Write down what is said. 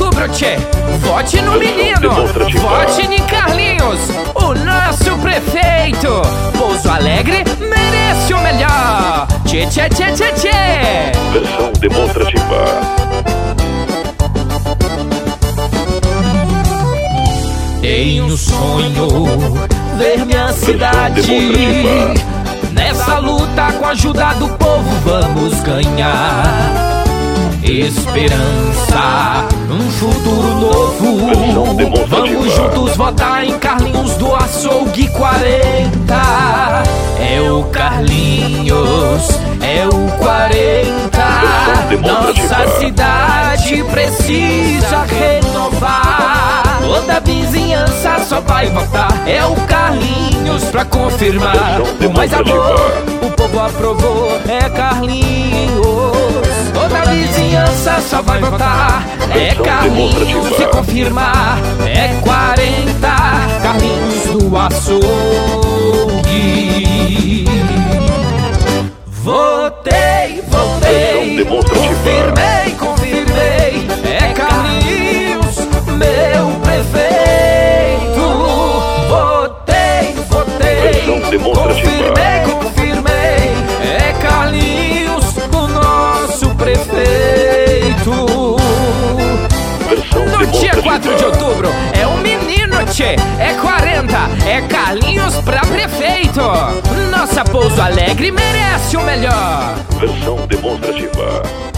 outubro, tchê. Vote no menino, vote em Carlinhos, o nosso prefeito. Pouso Alegre merece o melhor. Tchê, tchê, tchê, tchê, tchê. Versão demonstrativa. Tenho um sonho, ver minha cidade. Nessa luta, com a ajuda do povo, vamos ganhar. Esperança, um futuro novo. Vamos juntos votar em Carlinhos do Açougue 40. É o Carlinhos, é o 40. Nossa cidade precisa renovar. Toda a vizinhança só vai votar. É o Carlinhos pra confirmar. Com mais amor, o povo aprovou. É Carlinhos. Toda a vizinhança só vai votar. É Carlinhos se confirmar. É 40. Carlinhos do Açougue. Votei, votei. Confirmei, confirmei. É Carlinhos, meu prefeito. Votei, votei. Confirmei, confirmei. É Carlinhos, o nosso prefeito. No dia 4 de outubro é um menino, tchê. É 40, é Carlinhos pra prefeito. Nossa Pouso Alegre merece o melhor. Versão demonstrativa.